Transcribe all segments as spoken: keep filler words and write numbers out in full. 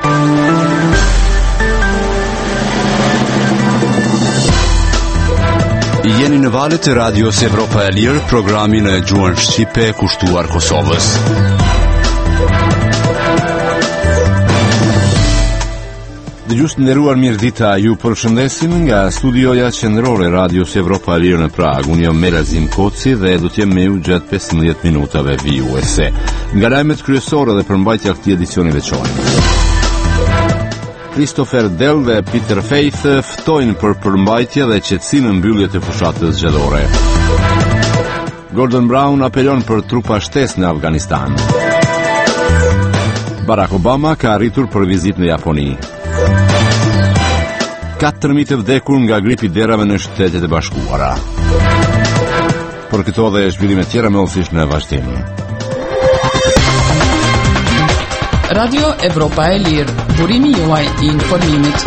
Jeni në valët e radios Evropa e Lirë, programin e gjuhën shqipe kushtuar Kosovës. Dëgjues të nderuar, mirëdita, ju përshëndesim nga studioja qendrore e radios Evropa e Lirë në Prag. Unë jam Merazim Koci dhe do të jem me ju gjatë pesëmbëdhjetë minutave vijuese. Nga lajmet kryesore dhe përmbajtja e këtij edicioni veçor. Christopher Dell dhe Peter Faith ftojnë për përmbajtje dhe qetësi në mbyllje të fushatës zgjedhore. Gordon Brown apelon për trupa shtesë në Afganistan. Barack Obama ka arritur për vizitë në Japoni. katërmijë të vdekur nga gripi derave në Shtetet e Bashkuara. Për këto dhe zhvillime tjera më ulësisht në vazhdim. Radio Evropa e Lirë, burimi juaj i informimit.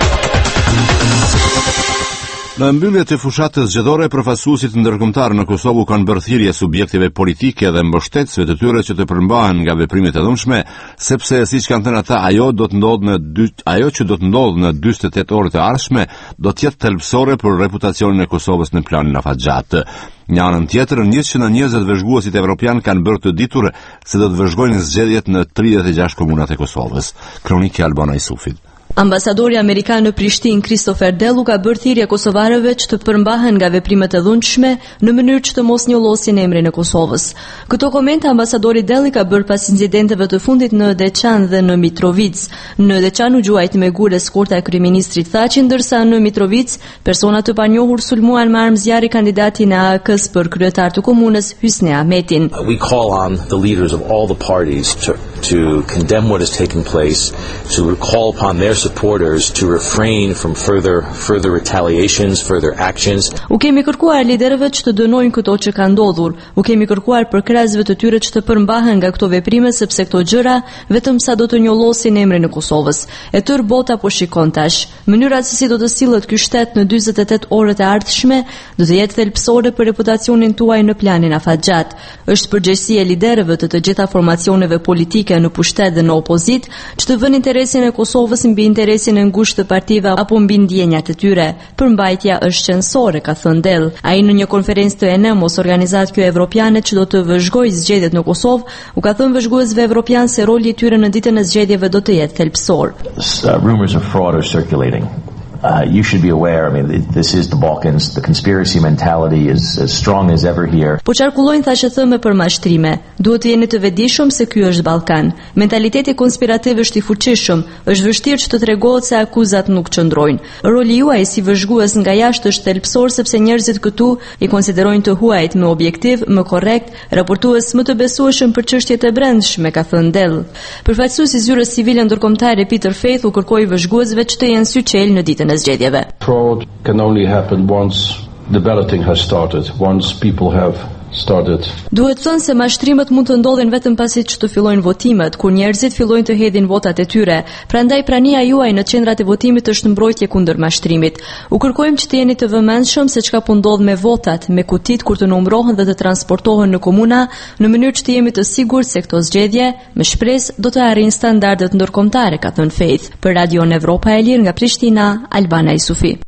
Në mbyllje të fushatës zgjedhore, përfaqësuesit ndërkombëtar në Kosovë kanë bërë thirrje subjekteve politike dhe mbështetësve të tyre që të përmbahen nga veprimet e dhunshme, sepse siç kanë thënë ata, ajo do të ndodhë në dy, ajo që do të ndodhë në dyzet e tetë orët e ardhshme do të jetë thelbësore për reputacionin e Kosovës në planin afatgjat. Një anën tjetër, njësë që në njëzet vëzhguesit evropian kanë bërë të ditur se do të vëzhgojnë zgjedhjet në tridhjetë e gjashtë komunat e Kosovës. Kronikë e Albana Isufit. Ambasadori amerikan në Prishtinë, Christopher Dell, ka bërë thirrje kosovarëve që të përmbahen nga veprimet e dhunshme në mënyrë që të mos njollosin emrin e Kosovës. Këto komente ambasadori Dell ka bërë pas incidenteve të fundit në Deçan dhe në Mitrovic. Në Deçan u gjuajt me gure skorta e kryeministrit Thaçi, ndërsa në Mitrovic persona të panjohur sulmuan me armë zjarri kandidatin e A A K-s për kryetar të komunës Hysni Ahmetin. We call on the leaders of all the parties to to condemn what has taken place, to call upon their supporters to refrain from further further retaliations, further actions. U kemi kërkuar liderëve që të dënojnë këto që ka ndodhur. U kemi kërkuar për krahasve të tyre që të përmbahen nga këto veprime, sepse këto gjëra vetëm sa do të njollosin emrin e Kosovës. E tërë bota po shikon tash. Mënyra se si do të sillet ky shtet në dyzet e tetë orët e ardhshme do të jetë thelbësore për reputacionin tuaj në planin afatgjat. Është përgjegjësia e liderëve të të gjitha formacioneve politike në pushtet dhe në opozit që të vënë interesin e Kosovës mbi interesin e ngushtë të partive apo mbi ndjenjat e tyre. Përmbajtja është qendrore, ka thënë Dell. Ai në një konferencë të E N M-os organizat kjo evropiane që do të vëzhgojë zgjedhjet në Kosovë, u ka thënë vëzhguesve evropian se roli i tyre në ditën e zgjedhjeve do të jetë thelbësor. Uh, rumors of fraud are circulating. Uh, you should be aware, I mean, this is the Balkans. The conspiracy mentality is as strong as ever here. Po qarkullojnë thashë thëme për mashtrime. Duhet të jeni të vetëdijshëm se ky është Ballkan. Mentaliteti konspirativ është i fuqishëm. Është vështirë që të tregohet se akuzat nuk qëndrojnë. Roli juaj si vëzhgues nga jashtë është thelbësor sepse njerëzit këtu i konsiderojnë të huajt më objektiv, më korrekt, raportues më të besueshëm për çështjet e brendshme, ka thënë Dell. Përfaqësuesi i zyrës civile ndërkombëtare Peter Faith u kërkoi vëzhguesve që të jenë syçel në ditën e zgjedhjeve. Fraud can only happen once the balloting has started, once people have started. Duhet thënë se mashtrimet mund të ndodhin vetëm pasi që të fillojnë votimet, kur njerëzit fillojnë të hedhin votat e tyre. Prandaj prania juaj në qendrat e votimit është mbrojtje kundër mashtrimit. U kërkojmë që të jeni të vëmendshëm se çka po ndodh me votat, me kutit kur të numërohen dhe të transportohen në komuna, në mënyrë që të jemi të sigurt se këto zgjedhje, me shpresë, do të arrijnë standardet ndërkombëtare, ka thënë Faith. Për Radio Evropa e Lirë nga Prishtina, Albana Isufi.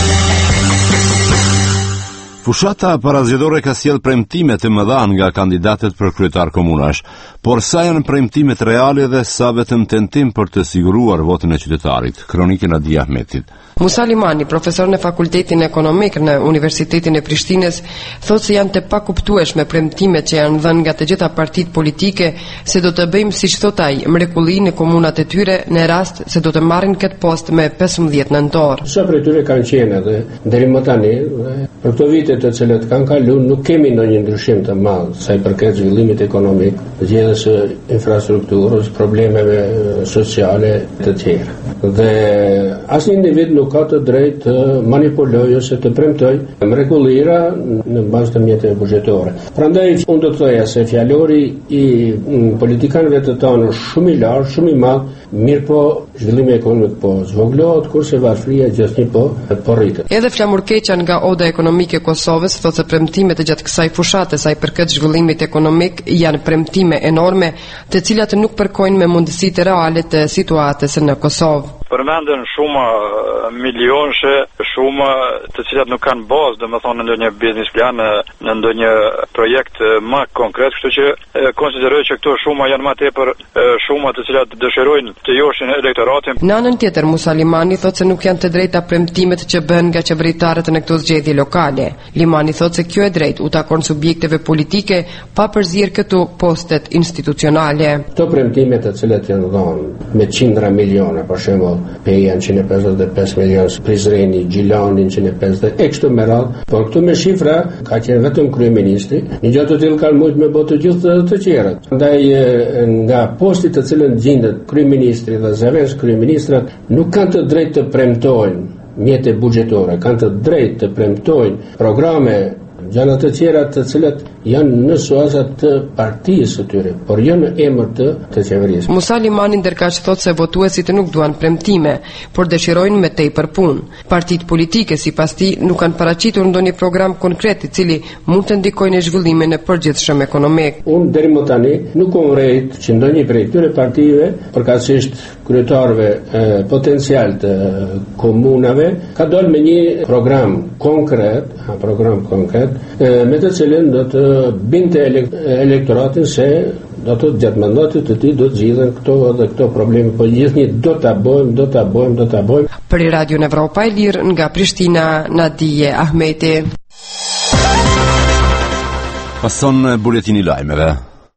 Fushata parazgjedhore ka sjell premtime të mëdha nga kandidatët për kryetar komunash, por sa janë premtimet reale dhe sa vetëm tentim për të siguruar votin e qytetarit. Kronikë Nadia Ahmetit. Musa Limani, profesor në Fakultetin Ekonomik në Universitetin e Prishtinës, thotë se janë të pakuptueshme premtimet që janë dhënë nga të gjitha partitë politike se do të bëjmë siç thot ai, mrekulli në komunat e tyre në rast se do të marrin këtë post me pesëmbëdhjetë nëntor. Sa prej tyre kanë qenë edhe deri më tani, për këto vite të cilët kanë kaluar, nuk kemi ndonjë ndryshim të madh sa i përket zhvillimit ekonomik, zgjedhjes së infrastrukturës, problemeve sociale të tjera. Dhe asnjë individ nuk ka të drejtë të manipulojë ose të premtojë mrekullira në bazë të mjeteve buxhetore. Prandaj unë do të thoja se fjalori i politikanëve të tanë është shumë i lartë, shumë i madh, mirë po zhvillimi ekonomik po zvoglohet, kurse varfëria gjithnjë po po rritet. Edhe flamurkeqja nga Oda Ekonomike Kosovë Kosovës thotë se premtimet e gjatë kësaj fushate sa i përket zhvillimit ekonomik janë premtime enorme, të cilat nuk përkojnë me mundësitë reale të situatës në Kosovë. Përmenden shumë milionëshe, shumë të cilat nuk kanë bazë, domethënë në ndonjë biznes plan, në ndonjë projekt më konkret, kështu që konsideroj që këto shumë janë më tepër shumë të cilat dëshirojnë të joshin elektoratin. Në anën tjetër, Musa Limani thotë se nuk janë të drejta premtimet që bëhen nga qeveritarët në këto zgjedhje lokale. Limani thotë se kjo e drejtë u takon subjekteve politike pa përzierë këtu postet institucionale. Këto premtimet të cilat janë dhënë me qindra miliona, për shembull Peja njëqind e pesëdhjetë e pesë milionë, Prizreni, Gjilani njëqind e pesëdhjetë, e kështu me radhë, por këtu me shifra ka qenë vetëm kryeministri, një gjatë të tillë kanë mujtë me botë të gjithë të tjerët. Ndaj nga postit të cilën gjendet kryeministri dhe zavesh kryeministrat nuk kanë të drejtë të premtojnë mjete buxhetore, kanë të drejtë të premtojnë programe gjëra të tjera të cilat janë në suazat të partisë së tyre, por jo në emër të, të qeverisë. Musa Limani ndërkaq thotë se votuesit nuk duan premtime, por dëshirojnë me tepër punë. Partitë politike sipas tij nuk kanë paraqitur ndonjë program konkret i cili mund të ndikojë në zhvillimin e përgjithshëm ekonomik. Unë deri më tani nuk kam rrit që ndonjë prej këtyre partive, përkatësisht kryetarëve potencial të komunave, ka dalë me një program konkret, a program konkret, me të cilën do të binte elektoratin se do të gjatë mandatit të tij do të zgjidhen këto dhe këto probleme, po gjithnjë do ta bëjmë, do ta bëjmë, do ta bëjmë. Për Radio Evropa e Lirë nga Prishtina, Nadije Ahmeti. Pason buletini lajmeve.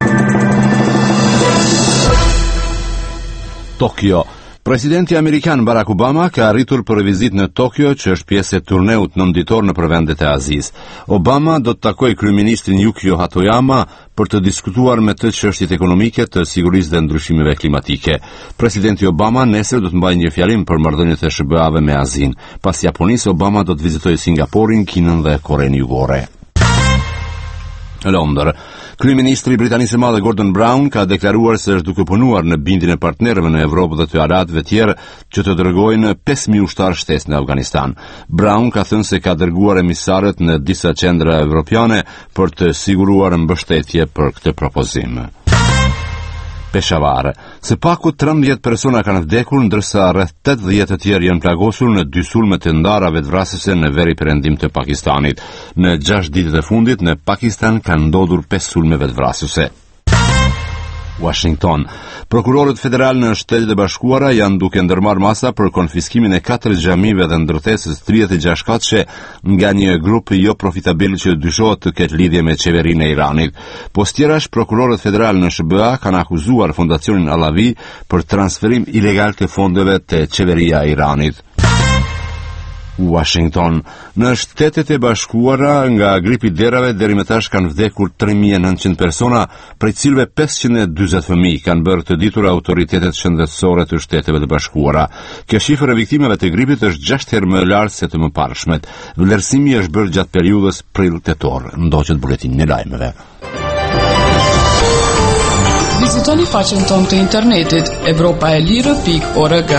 Tokyo. Presidenti amerikan Barack Obama ka arritur për vizitë në Tokyo, që është pjesë e turneut nënditor në vendet e Azisë. Obama do të takojë kryeministrin Yukio Hatoyama për të diskutuar me të çështjet ekonomike, të sigurisë dhe ndryshimeve klimatike. Presidenti Obama nesër do të mbajë një fjalim për marrëdhëniet e S B A-ve me Azinë. Pas Japonisë, Obama do të vizitojë Singaporin, Kinën dhe Korenë Jugore. Londër. Kryeministri britanisë së madhe Gordon Brown ka deklaruar se është duke punuar në bindjen e partnerëve në Evropë dhe të aleatëve tjerë që të dërgojnë pesë mijë ushtarë shtesë në Afganistan. Brown ka thënë se ka dërguar emisarët në disa qendra evropiane për të siguruar mbështetje për këtë propozim. Peshawar. Së paku trembëdhjetë persona kanë vdekur, ndërsa rreth tetëdhjetë të tjerë janë plagosur në dy sulme të ndara vetvrasëse në veri perëndim të Pakistanit. Në gjashtë ditët e fundit në Pakistan kanë ndodhur pesë sulme vetvrasëse. Washington. Prokurorët federal në Shtetet e Bashkuara janë duke ndërmarrë masa për konfiskimin e katër xhamive dhe ndërtesës tridhjetë e gjashtë katëshe nga një grup jo profitabil që dyshohet të ketë lidhje me qeverinë e Iranit. Postjerash, prokurorët federal në S B A kanë akuzuar fondacionin Alavi për transferim ilegal të fondeve te qeveria e Iranit. Washington. Në Shtetet e Bashkuara nga gripi derave deri më tash kanë vdekur tre mijë e nëntëqind persona, prej cilëve pesëqind e dyzet fëmijë, kanë bërë të ditur autoritetet shëndetësore të Shteteve të Bashkuara. Kjo shifër e viktimeve të gripit është gjashtë herë më e lartë se të mëparshmet. Vlerësimi është bërë gjatë periudhës prill-tetor. Ndoqët buletinin e lajmeve. Vizitoni faqen tonë të internetit evropaelire pikë org.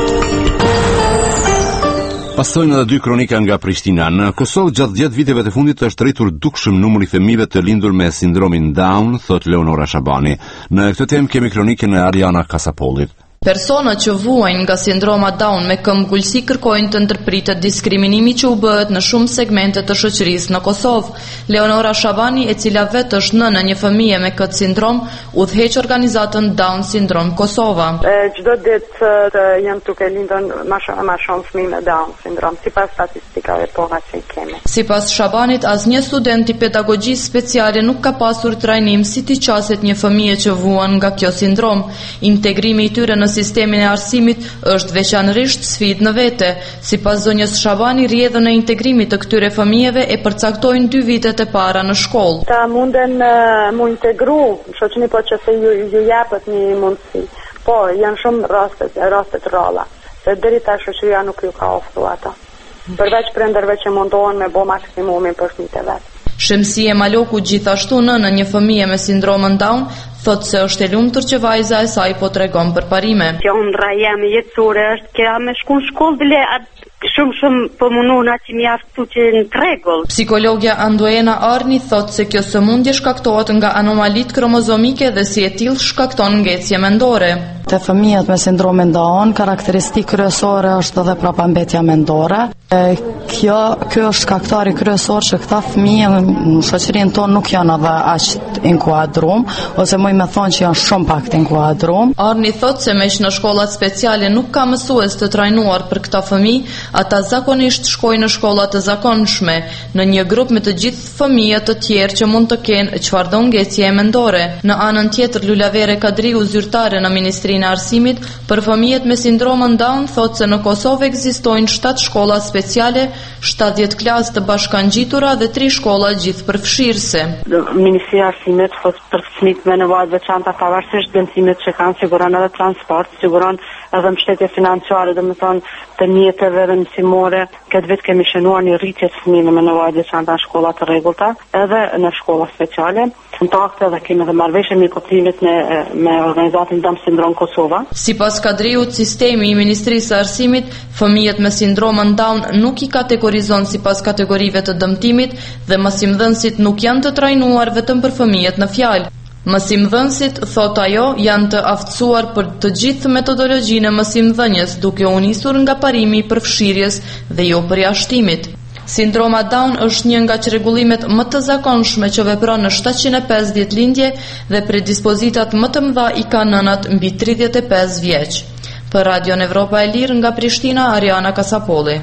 Pasojnë edhe dy kronika nga Prishtina. Në Kosovë gjatë dhjetë viteve të fundit është rritur dukshëm numri fëmijëve të lindur me sindromin Down, thot Leonora Shabani. Në këtë temë kemi kronikën e Ariana Kasapolit. Personat që vuajnë nga sindroma Down me këmbgulsi kërkojnë të ndërpritet diskriminimi që u bëhet në shumë segmente të shoqërisë në Kosovë. Leonora Shabani, e cila vetë është nënë një fëmije me këtë sindrom, udhëheq organizatën Down Syndrome Kosova. Çdo ditë të janë duke lindur më shumë më shumë fëmijë me Down Syndrome, sipas statistikave pora që kemi. Sipas Shabanit, asnjë student i pedagogjisë speciale nuk ka pasur trajnim si t'i qaset një fëmijë që vuan nga kjo sindrom. Integrimi i tyre në sistemin e arsimit është veçanërisht sfidë në vete. Sipas zonjës Shabani, rrjedhën e integrimit të këtyre fëmijëve e përcaktojnë dy vitet e para në shkollë. Ta munden uh, mu integru, shoqëni po që se ju, ju japët një mundësi. Po, janë shumë rastet, rastet ralla, se deri tash shoqëria nuk ju ka ofruar ata. Përveç prindërve që mundohen me bo maksimumin për fëmijët e vet. Shemsie Maloku, gjithashtu nënë një fëmije me sindromën Down, thot se është e lumtur që vajza e saj po tregon për parime. Që undra jam jetësore është kja me shku në shkollë bile shumë shumë po mundu na që mjaft tu që në tregull. Psikologja Andoena Arni thot se kjo sëmundje shkaktohet nga anomalit kromozomike dhe si e tillë shkakton ngecje mendore. Te fëmijët me sindromin Down, karakteristikë kryesore është edhe prapambetja mendore. E, kjo, kjo është shkaktari kryesor që këta fëmijë në shoqërinë tonë nuk janë edhe aq inkuadrum, ose më me thonë që janë shumë pak të inkuadrum. Arni thot se meq në shkollat speciale nuk ka mësues të trajnuar për këta fëmijë, ata zakonisht shkojnë në shkolla të zakonshme, në një grup me të gjithë fëmijët të tjerë që mund të kenë çfarëdo ngecje mendore. Në anën tjetër, Lulavere Kadriu, zyrtare në Ministrinë e Arsimit për fëmijët me sindromën Down, thotë se në Kosovë ekzistojnë shtatë shkolla speciale, shtatëdhjetë klasë të bashkangjitura dhe tri shkolla gjithëpërfshirëse. Ministria e Arsimit thotë për fëmijët me nevoja të veçanta pavarësisht dëmtimit që kanë, siguron edhe transport, siguron edhe mbështetje financiare, domethënë të mjeteve dhe mësimore. Këtë vit kemi shënuar një rritje të fëmijëve me nevoja të veçanta në shkolla të rregullta, edhe në shkolla speciale. Kontakte dhe kemi dhe marrëveshje me koptimit me, me organizatën Down Syndrome Kosova. Sipas Kadriut, sistemi i Ministrisë së Arsimit, fëmijët me sindromën Down nuk i kategorizon sipas kategorive të dëmtimit dhe mësimdhënësit nuk janë të trajnuar vetëm për fëmijët në fjalë. Mësimdhënësit, thot ajo, janë të aftësuar për të gjithë metodologjinë e mësimdhënies, duke u nisur nga parimi i përfshirjes dhe jo përjashtimit. Sindroma Down është një nga çrregullimet më të zakonshme që vepron në shtatëqind e pesëdhjetë lindje dhe predispozitat më të mëdha i kanë nënat mbi tridhjetë e pesë vjeç. Për Radion Evropa e Lirë nga Prishtina, Ariana Kasapolli.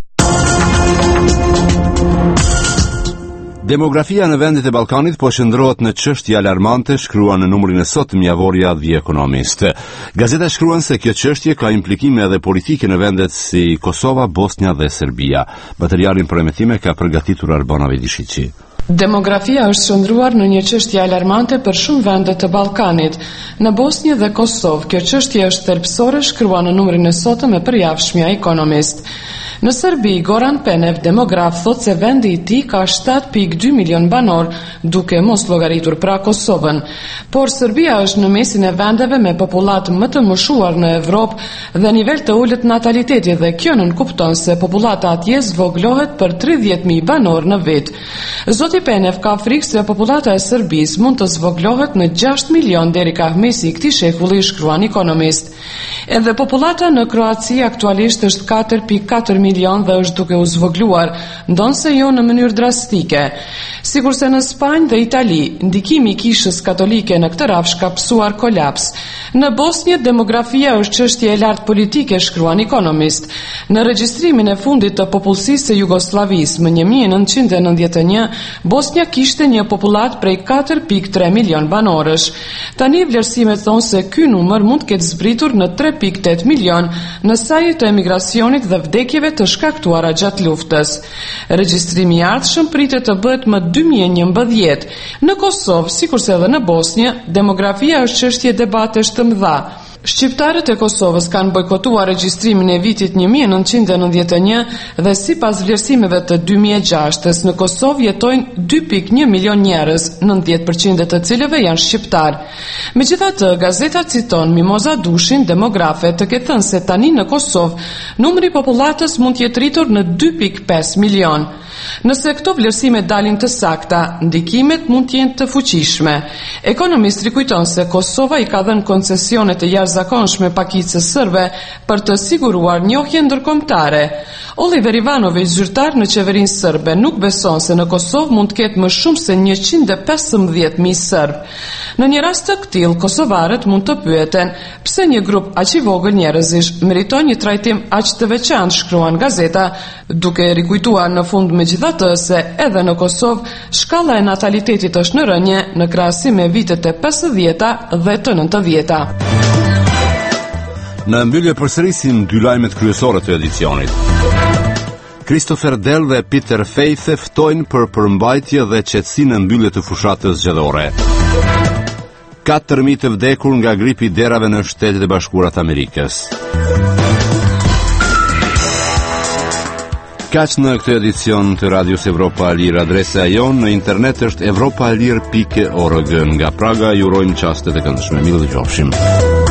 Demografia në vendet e Ballkanit po qëndrohet në çështje alarmante, shkruan në numrin e sotëm Javorja The Economist. Gazeta shkruan se kjo çështje ka implikime edhe politike në vendet si Kosova, Bosnia dhe Serbia. Materialin për emetime ka përgatitur Arbona Vedishiçi. Demografia është qëndruar në një çështje alarmante për shumë vende të Ballkanit. Në Bosnjë dhe Kosovë, kjo çështje është thelbësore, shkruan në numrin e sotëm e përjavshmja Economist. Në Serbi, Goran Penev, demograf, thot se vendi i tij ka shtatë pikë dy milion banor, duke mos llogaritur pra Kosovën. Por Serbia është në mesin e vendeve me popullat më të moshuar në Evropë dhe nivel të ulët nataliteti, dhe kjo nënkupton se popullata atje zvoglohet për tridhjetë mijë banor në vit. Zoti Penev ka frikë se popullata e Serbisë mund të zvoglohet në gjashtë milion deri ka mesi i këtij shekulli, shkruan Economist. Edhe popullata në Kroaci aktualisht është katër pikë katër milion dhe është duke u zvogluar, ndonse jo në mënyrë drastike. Sikurse në Spanjë dhe Itali, ndikimi i Kishës Katolike në këtë rafsh ka psuar kolaps. Në Bosnjë, demografia është çështje e lartë politike, shkruan Economist. Në regjistrimin e fundit të popullsisë së Jugosllavisë më një mijë e nëntëqind e nëntëdhjetë e një, Bosnja kishte një popullat prej katër pikë tre milion banorësh. Tani vlerësimet thonë se ky numër mund të ketë zbritur në tre pikë tetë milion në sajë të emigracionit dhe vdekjeve të shkaktuara gjatë luftës. Regjistrimi i ardhshëm pritet të bëhet më dy mijë e njëmbëdhjetë. Në Kosovë, sikurse edhe në Bosnjë, demografia është çështje debatesh të mëdha. Shqiptarët e Kosovës kanë bojkotuar regjistrimin e vitit një mijë e nëntëqind e nëntëdhjetë e një dhe sipas vlerësimeve të dy mijë e gjashtës në Kosovë jetojnë dy pikë një milion njerëz, nëntëdhjetë përqind të cilëve janë shqiptar. Megjithatë, gazeta citon Mimoza Dushin, demografe, të ketë thënë se tani në Kosovë numri i popullatës mund të jetë rritur në dy pikë pesë milion. Nëse këto vlerësime dalin të sakta, ndikimet mund të jenë të fuqishme. Economist rikujton se Kosova i ka dhënë koncesione të jashtëzakonshme pakicës sërbe për të siguruar njohje ndërkombëtare. Oliver Ivanović, zyrtar në qeverinë sërbe, nuk beson se në Kosovë mund të ketë më shumë se njëqind e pesëmbëdhjetë mijë serb. Në një rast të këtill, kosovarët mund të pyeten pse një grup aq i vogël njerëzish meriton një trajtim aq të veçantë, shkruan gazeta, duke rikujtuar në fund megjithatë se edhe në Kosovë shkalla e natalitetit është në rënje në krahasim me vitet e pesëdhjeta dhe të nëntëdhjeta. Në mbyllje përsërisim dy lajmet kryesore të edicionit. Christopher Dell dhe Peter Faith ftojnë për përmbajtje dhe qetësi në mbyllje të fushatës zgjedhore. katër mijë të vdekur nga gripi i derave në Shtetet e Bashkuara të Amerikës. Kaq në këtë edicion të Radios Evropa e Lirë. Adresa jonë në internet është evropaelir pikë org. Nga Praga ju urojmë çaste të këndshme. Mirë dëgjofshim.